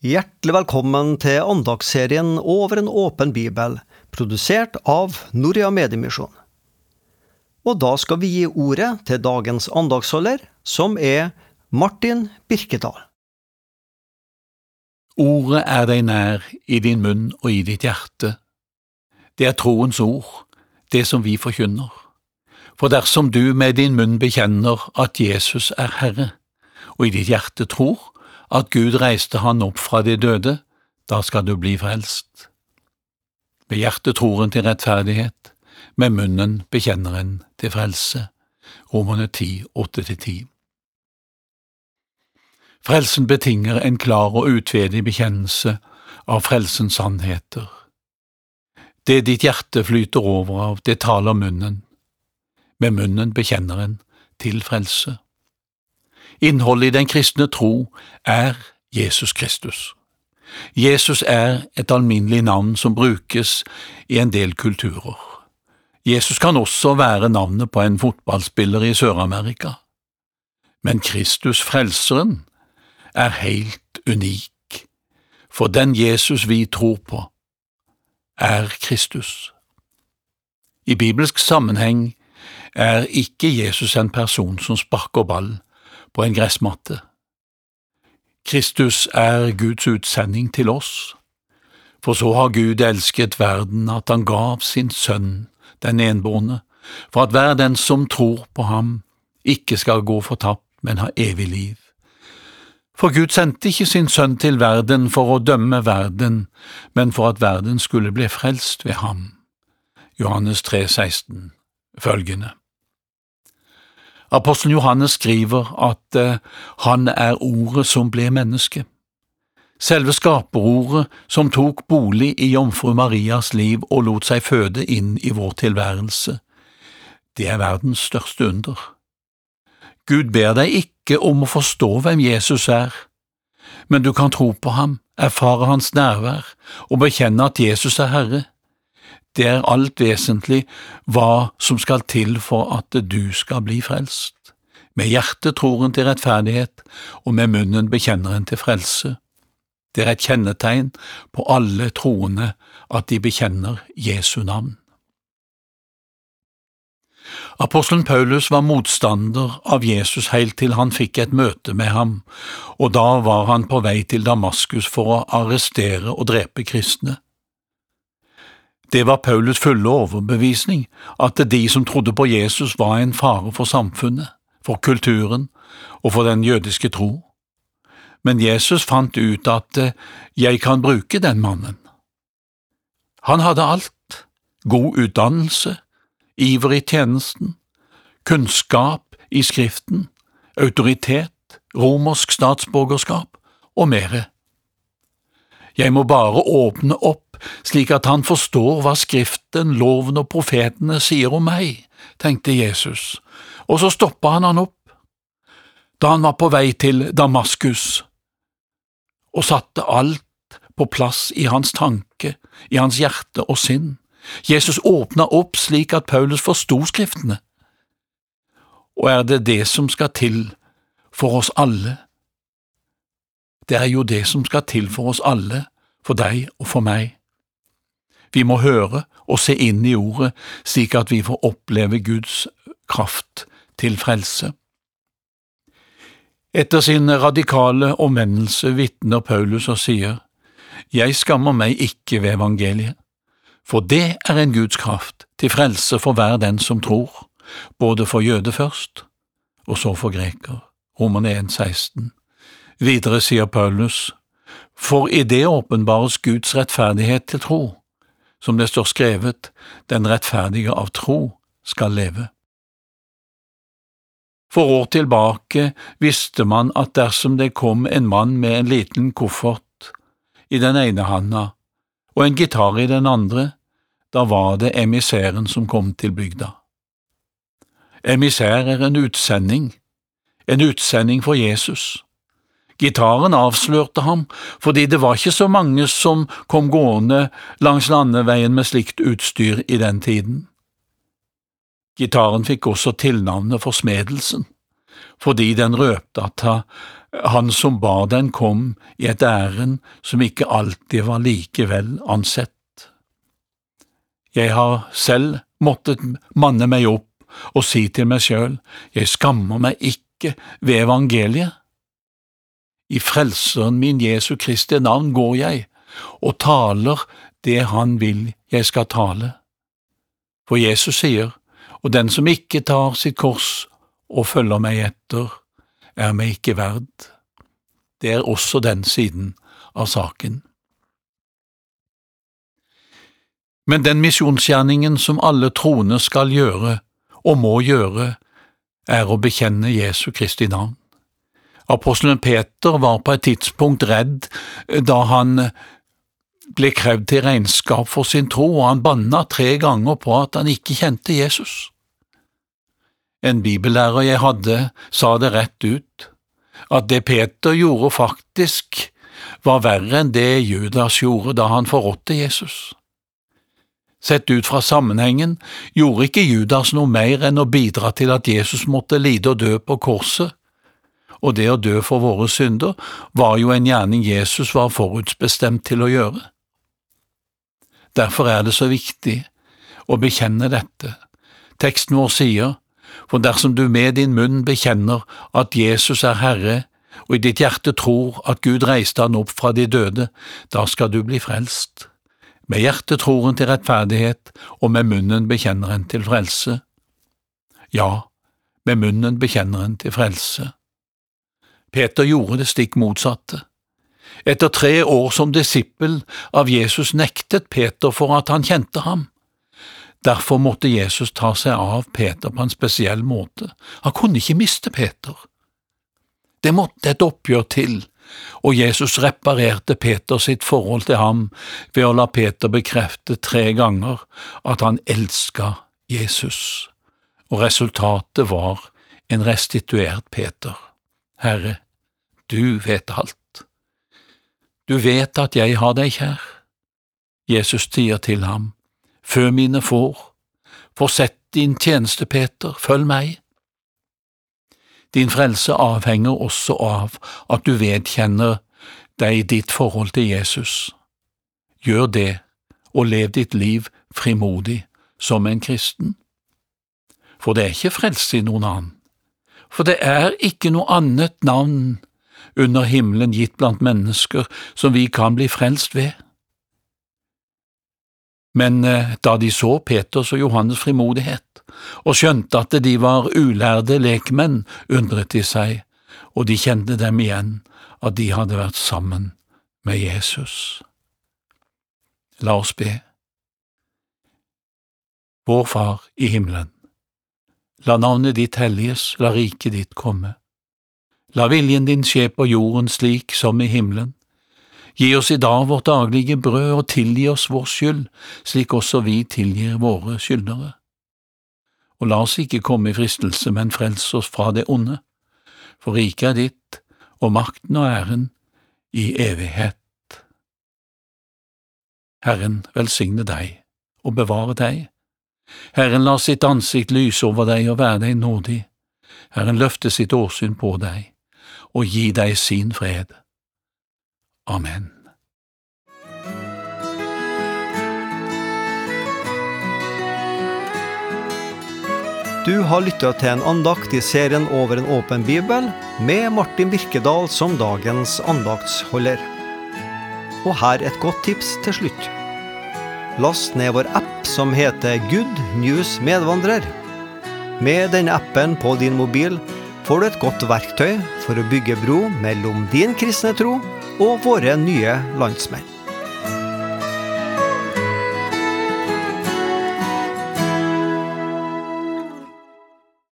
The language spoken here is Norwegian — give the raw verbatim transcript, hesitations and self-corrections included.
Hjertelig velkommen til andagsserien Over en åpen bibel, produsert av Norea Mediemisjon. Og da skal vi gi ordet til dagens andagsholder, som er Martin Birkedal. Ordet er deg nær i din munn og i ditt hjerte. Det er troens ord, det som vi forkynner. For dersom du med din munn bekjenner at Jesus er Herre, og i ditt hjerte tror at Gud reiste han opp fra de døde, da skal du bli frelst. Med hjertet tror en til rettferdighet, med munnen bekjenner en til frelse. Romerne ti, åtte til ti. Frelsen betinger en klar og utvedig bekjennelse av frelsens sannheter. Det ditt hjerte flyter over av, det taler munnen. Med munnen bekjenner en til frelse. Innholdet i den kristne tro er Jesus Kristus. Jesus er et alminnelig navn som brukes i en del kulturer. Jesus kan også være navnet på en fotballspiller i Sør-Amerika. Men Kristus, frelseren, er helt unik, for den Jesus vi tror på, er Kristus. I bibelsk sammenheng er ikke Jesus en person som sparker ball på en gressmatte. Kristus er Guds utsending til oss, for så har Gud elsket verden at han gav sin sønn, den enbårne, for at hver den som tror på ham ikke skal gå fortapt, men ha evig liv. For Gud sendte ikke sin sønn til verden for å dømme verden, men for at verden skulle bli frelst ved ham. Johannes tre, seksten, følgende. Apostelen Johannes skriver at uh, han er ordet som ble menneske. Selve skaperordet som tok bolig i jomfru Marias liv og lot seg føde inn i vår tilværelse. Det er verdens største under. Gud ber deg ikke om å forstå hvem Jesus er, men du kan tro på ham, erfare hans nærvær og bekjenne at Jesus er Herre. Det er alt vesentlig hva som skal til for at du skal bli frelst. Med hjertet tror en til rettferdighet, og med munnen bekjenner en til frelse. Det er et kjennetegn på alle troende at de bekjenner Jesu navn. Apostelen Paulus var motstander av Jesus helt til han fikk et møte med ham, og da var han på vei til Damaskus for å arrestere og drepe kristne. Det var Paulus fulle overbevisning at de som trodde på Jesus var en fare for samfunnet, for kulturen og for den jødiske tro. Men Jesus fant ut at jeg kan bruke den mannen. Han hadde alt, god utdannelse, iver i tjenesten, kunnskap i skriften, autoritet, romersk statsborgerskap og mere. Jeg må bare åpne opp slik at han forstår hva skriften, loven og profetene sier om meg, tenkte Jesus, og så stoppet han han opp, da han var på vei til Damaskus, og satte alt på plass i hans tanke, i hans hjerte og sinn. Jesus åpnet opp slik at Paulus forstod skriftene. Og er det det som skal til for oss alle? Det er jo det som skal til for oss alle, for deg og for meg. Vi må høre og se inn i ordet, slik at vi får oppleve Guds kraft til frelse. Etter sin radikale omvendelse vitner Paulus og sier, «Jeg skammer meg ikke ved evangeliet, for det er en Guds kraft til frelse for hver den som tror, både for jøde først, og så for greker.» Romerne en, seksten. Videre sier Paulus, «For i det åpenbares Guds rettferdighet til tro, som det står skrevet, den rettferdige av tro skal leve.» For år tilbake visste man at dersom det kom en mann med en liten koffert i den ene handa og en gitar i den andre, da var det emissæren som kom til bygda. Emissær er en utsending, en utsending for Jesus. Gitaren avslørte ham, fordi det var ikke så mange som kom gående langs landeveien med slikt utstyr i den tiden. Gitaren fikk også tilnavnet Forsmedelsen, fordi den røpte at Han som bar den kom i et ærend som ikke alltid var like vel ansett. Jeg har selv måttet manne meg opp og si til meg selv, jeg skammer meg ikke ved evangeliet. I frelseren min Jesu Kristi navn går jeg, og taler det han vil jeg skal tale. For Jesus sier, og den som ikke tar sitt kors og følger meg etter, er meg ikke verd. Det er også den siden av saken. Men den misjonsgjerningen som alle troende skal gjøre, og må gjøre, er å bekjenne Jesu Kristi navn. Apostelen Peter var på et tidspunkt redd da han ble krevd til regnskap for sin tro, og han banna tre ganger på at han ikke kjente Jesus. En bibellærer jeg hadde sa det rett ut, at det Peter gjorde faktisk var verre enn det Judas gjorde da han forrådte Jesus. Sett ut fra sammenhengen gjorde ikke Judas noe mer enn å bidra til at Jesus måtte lide og dø på korset, og det å dø for våre synder var jo en gjerning Jesus var forutsbestemt til å gjøre. Derfor er det så viktig å bekjenne dette. Teksten vår sier, for dersom du med din munn bekjenner at Jesus er Herre, og i ditt hjerte tror at Gud reiste han opp fra de døde, da skal du bli frelst. Med hjertet tror en til rettferdighet, og med munnen bekjenner en til frelse. Ja, med munnen bekjenner en til frelse. Peter gjorde det stikk motsatte. Etter tre år som disippel av Jesus nektet Peter for at han kjente ham. Derfor måtte Jesus ta seg av Peter på en spesiell måte. Han kunne ikke miste Peter. Det måtte et oppgjør til, og Jesus reparerte Peter sitt forhold til ham ved å la Peter bekrefte tre ganger at han elsket Jesus, og resultatet var en restituert Peter. Herre, du vet alt. Du vet at jeg har deg kjær. Jesus sier til ham, fø mine får, forsett din tjeneste, Peter, følg meg. Din frelse avhenger også av at du vedkjenner deg i ditt forhold til Jesus. Gjør det, og lev ditt liv frimodig som en kristen. For det er ikke frelse i noen annen. For det er ikke noe annet navn under himmelen gitt blant mennesker som vi kan bli frelst ved. Men eh, da de så Peters og Johannes frimodighet, og skjønte at de var ulærde lekmenn, undret de seg, og de kjente dem igjen, at de hadde vært sammen med Jesus. La oss be. Vår Far i himmelen, la navnet ditt helliges, la riket ditt komme. La viljen din skje på jorden slik som i himmelen. Gi oss i dag vårt daglige brød, og tilgi oss vår skyld, slik også vi tilgir våre skyldnere. Og la oss ikke komme i fristelse, men frels oss fra det onde, for riket er ditt, og makten og æren i evighet. Herren velsigne deg og bevare deg. Herren la sitt ansikt lyse over deg og være deg nådig. Herren løfte sitt åsyn på deg og gi deg sin fred. Amen. Du har lyttet til en andakt i serien Over en åpen bibel, med Martin Birkedal som dagens andaktsholder. Og her et godt tips til slutt. Last ned vår app som heter Good News Medvandrer. Med denne appen på din mobil får du et godt verktøy for å bygge bro mellom din kristne tro og våre nye landsmenn.